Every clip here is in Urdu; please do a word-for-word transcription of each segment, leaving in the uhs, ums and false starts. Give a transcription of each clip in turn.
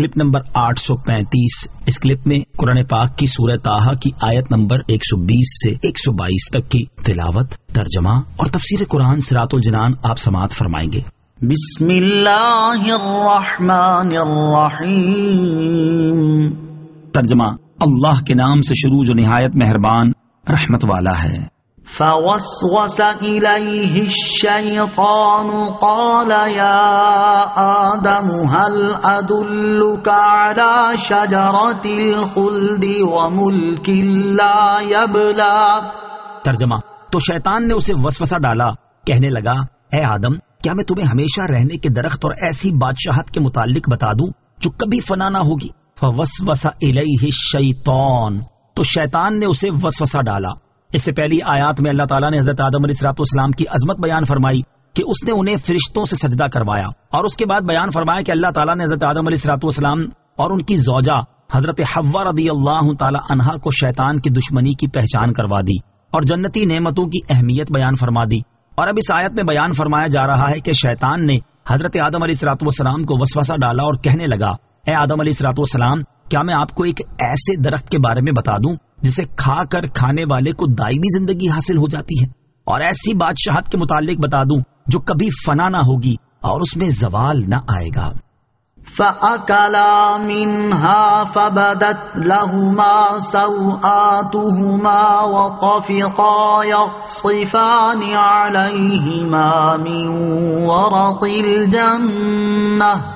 کلپ نمبر آٹھ سو پینتیس. اس کلپ میں قرآن پاک کی سورہ طٰہٰ کی آیت نمبر ایک سو بیس سے ایک سو بائیس تک کی تلاوت، ترجمہ اور تفسیر قرآن صراط الجنان آپ سماعت فرمائیں گے. بسم اللہ الرحمن الرحیم. ترجمہ: اللہ کے نام سے شروع جو نہایت مہربان رحمت والا ہے. فوسوس الیہ الشیطان قال یا آدم هل ادلک علی شجرۃ الخلد وملک لا یبلی. ترجمہ: تو شیطان نے اسے وسوسہ ڈالا، کہنے لگا اے آدم، کیا میں تمہیں ہمیشہ رہنے کے درخت اور ایسی بادشاہت کے متعلق بتا دوں جو کبھی فنا نہ ہوگی. فوسوس الیہ الشیطان، تو شیطان نے اسے وسوسہ ڈالا. اس سے پہلی آیات میں اللہ تعالیٰ نے حضرت آدم علیہ الصلوۃ والسلام کی عظمت بیان فرمائی کہ اس نے انہیں فرشتوں سے سجدہ کروایا، اور اس کے بعد بیان فرمایا کہ اللہ تعالیٰ نے حضرت آدم علیہ الصلوۃ والسلام اور ان کی زوجہ حضرت حوا رضی اللہ تعالی عنہا کو شیطان کی دشمنی کی پہچان کروا دی اور جنتی نعمتوں کی اہمیت بیان فرما دی. اور اب اس آیت میں بیان فرمایا جا رہا ہے کہ شیطان نے حضرت آدم علیہ الصلوۃ والسلام کو وسوسہ ڈالا اور کہنے لگا اے آدم علیہ الصلوۃ والسلام، کیا میں آپ کو ایک ایسے درخت کے بارے میں بتا دوں جسے کھا کر کھانے والے کو دائمی زندگی حاصل ہو جاتی ہے، اور ایسی بادشاہت کے متعلق بتا دوں جو کبھی فنا نہ ہوگی اور اس میں زوال نہ آئے گا. فَأَكَلَا مِنْهَا فَبَدَتْ لَهُمَا سَوْآتُهُمَا وَطَفِقَا يَخْصِفَانِ عَلَيْهِمَا مِنْ وَرَقِ الْجَنَّةِ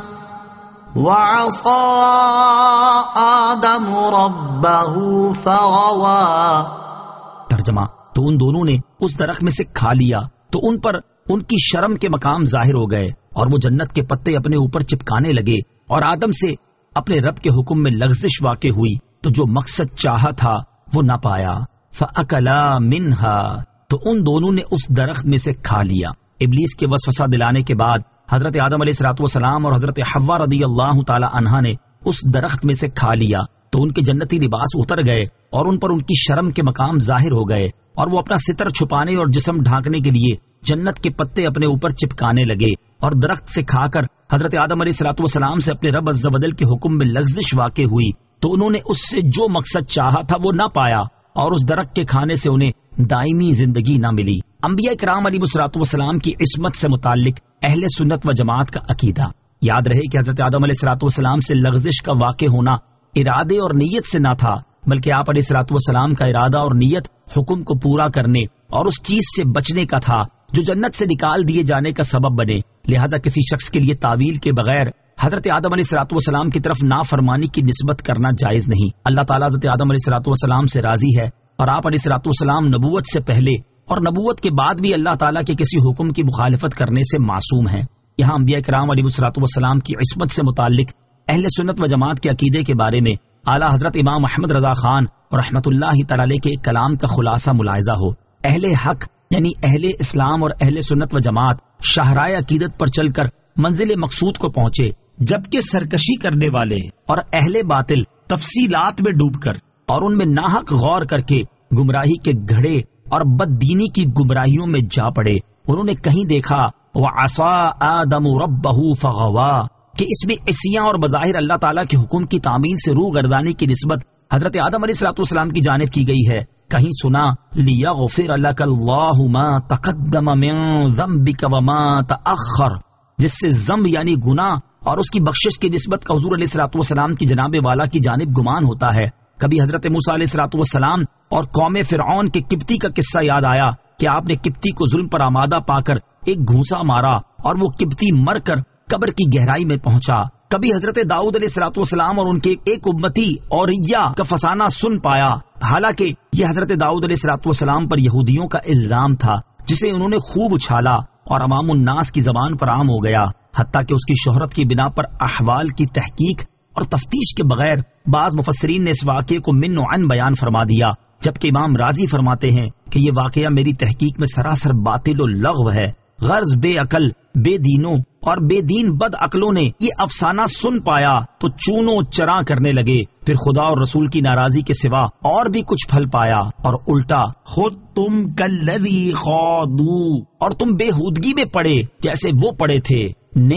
وَعَصَىٰ آدَمُ رَبَّهُ فَغَوَىٰ. ترجمہ: تو ان دونوں نے اس درخت میں سے کھا لیا تو ان پر ان کی شرم کے مقام ظاہر ہو گئے اور وہ جنت کے پتے اپنے اوپر چپکانے لگے، اور آدم سے اپنے رب کے حکم میں لغزش واقع ہوئی تو جو مقصد چاہا تھا وہ نہ پایا. فَأَكَلَا مِنْهَا، تو ان دونوں نے اس درخت میں سے کھا لیا. ابلیس کے وسوسہ دلانے کے بعد حضرت آدم علیہ الصلوۃ والسلام اور حضرت حوا رضی اللہ تعالی عنہا نے اس درخت میں سے کھا لیا تو ان کے جنتی لباس اتر گئے اور ان پر ان کی شرم کے مقام ظاہر ہو گئے، اور وہ اپنا ستر چھپانے اور جسم ڈھانکنے کے لیے جنت کے پتے اپنے اوپر چپکانے لگے، اور درخت سے کھا کر حضرت آدم علیہ الصلوۃ والسلام سے اپنے رب عز و جل کے حکم میں لغزش واقع ہوئی تو انہوں نے اس سے جو مقصد چاہا تھا وہ نہ پایا، اور اس درخت کے کھانے سے انہیں دائمی زندگی نہ ملی. انبیاء کرام علیہ الصلوۃ والسلام کی عصمت سے متعلق اہل سنت و جماعت کا عقیدہ. یاد رہے کہ حضرت آدم علیہ الصلوۃ والسلام سے لغزش کا واقع ہونا ارادے اور نیت سے نہ تھا، بلکہ آپ علیہ الصلوۃ والسلام کا ارادہ اور نیت حکم کو پورا کرنے اور اس چیز سے بچنے کا تھا جو جنت سے نکال دیے جانے کا سبب بنے. لہذا کسی شخص کے لیے تعویل کے بغیر حضرت آدم علیہ الصلوۃ والسلام کی طرف نافرمانی کی نسبت کرنا جائز نہیں. اللہ تعالیٰ حضرت آدم علیہ الصلوۃ والسلام سے راضی ہے، اور آپ علیہ الصلوۃ والسلام نبوت سے پہلے اور نبوت کے بعد بھی اللہ تعالیٰ کے کسی حکم کی مخالفت کرنے سے معصوم ہیں. یہاں انبیاء کرام علیہ الصلوۃ والسلام کی عصمت سے متعلق اہل سنت و جماعت کے عقیدے کے بارے میں اعلیٰ حضرت امام احمد رضا خان اور رحمۃ اللہ تعالی علیہ کے کلام کا خلاصہ ملاحظہ ہو. اہل حق یعنی اہل اسلام اور اہل سنت و جماعت شاہراہ عقیدت پر چل کر منزل مقصود کو پہنچے، جبکہ سرکشی کرنے والے اور اہل باطل تفصیلات میں ڈوب کر اور ان میں ناحق غور کر کے گمراہی کے گھڑے اور بددینی کی گمراہیوں میں جا پڑے. انہوں نے کہیں دیکھا وَعَصَىٰ آدَمُ رَبَّهُ فَغَوَىٰ کہ اس میں عصیاں اور بظاہر اللہ تعالیٰ کے حکم کی تعمیل سے روح گردانی کی نسبت حضرت آدم علیہ الصلوۃ والسلام کی جانب کی گئی ہے. کہیں سنا لِيَغْفِرَ لَكَ اللَّهُ مَا تَقَدَّمَ مِن ذَنبِكَ وَمَا تَأَخَّرَ، جس سے ذنب یعنی گناہ اور اس کی بخشش کی نسبت کا حضور علیہ الصلوۃ والسلام کی جناب والا کی جانب گمان ہوتا ہے. کبھی حضرت موسیٰ علیہ الصلوۃ والسلام اور قوم فرعون کے قبطی کا قصہ یاد آیا کہ آپ نے قبطی کو ظلم پر آمادہ پا کر ایک گھونسا مارا اور وہ قبطی مر کر قبر کی گہرائی میں پہنچا. کبھی حضرت داؤد علیہ الصلوۃ والسلام اور ان کے ایک امتی اوریا کا فسانہ سن پایا، حالانکہ یہ حضرت داؤد علیہ الصلوۃ والسلام پر یہودیوں کا الزام تھا جسے انہوں نے خوب اچھالا اور عوام الناس کی زبان پر عام ہو گیا، حتیٰ کہ اس کی شہرت کی بنا پر احوال کی تحقیق اور تفتیش کے بغیر بعض مفسرین نے اس واقعے کو من و عن بیان فرما دیا، جبکہ امام رازی فرماتے ہیں کہ یہ واقعہ میری تحقیق میں سراسر باطل و لغو ہے. غرض بے عقل، بے دینوں اور بے دین بد عقلوں نے یہ افسانہ سن پایا تو چونوں چراں کرنے لگے، پھر خدا اور رسول کی ناراضی کے سوا اور بھی کچھ پھل پایا، اور الٹا خود تم کلذی خاضوا، اور تم بے ہودگی میں پڑے جیسے وہ پڑے تھے، نے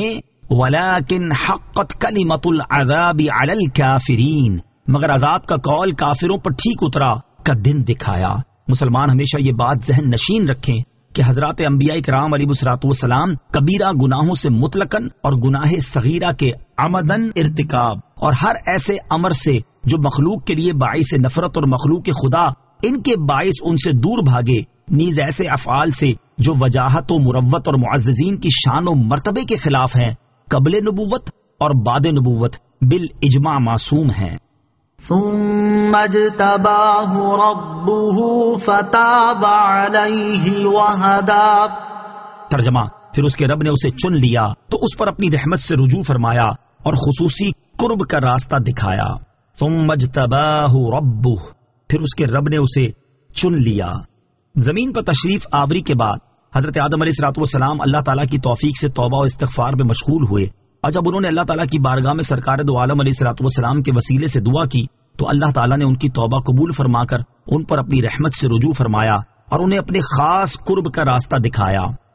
ولیکن حقت کلمۃ العذاب علی الکافرین، مگر عذاب کا قول کافروں پر ٹھیک اترا کا دن دکھایا۔ مسلمان ہمیشہ یہ بات ذہن نشین رکھیں کہ حضرات انبیاء کرام علیہ الصلوۃ والسلام کبیرہ گناہوں سے مطلقاً اور گناہ صغیرہ کے عمدن ارتکاب اور ہر ایسے امر سے جو مخلوق کے لیے باعث نفرت اور مخلوق خدا ان کے باعث ان سے دور بھاگے، نیز ایسے افعال سے جو وجاہت و مروت اور معززین کی شان و مرتبے کے خلاف ہیں، قبل نبوت اور بعد نبوت بالاجماع معصوم ہیں۔ ثم اجتباہ ربہ فتاب علیہ وہدی، ترجمہ، پھر اس کے رب نے اسے چن لیا تو اس پر اپنی رحمت سے رجوع فرمایا اور خصوصی قرب کا راستہ دکھایا۔ ثم اجتباہ ربہ، پھر اس کے رب نے اسے چن لیا۔ زمین پر تشریف آوری کے بعد حضرت آدم علیہ الصلوۃ والسلام اللہ تعالیٰ کی توفیق سے توبہ و استغفار میں مشغول ہوئے، اور جب انہوں نے اللہ تعالیٰ کی بارگاہ میں سرکار دو عالم علیہ الصلوۃ والسلام کے وسیلے سے دعا کی تو اللہ تعالیٰ نے ان کی توبہ قبول فرما کر ان پر اپنی رحمت سے رجوع فرمایا اور انہیں اپنے خاص قرب کا راستہ دکھایا۔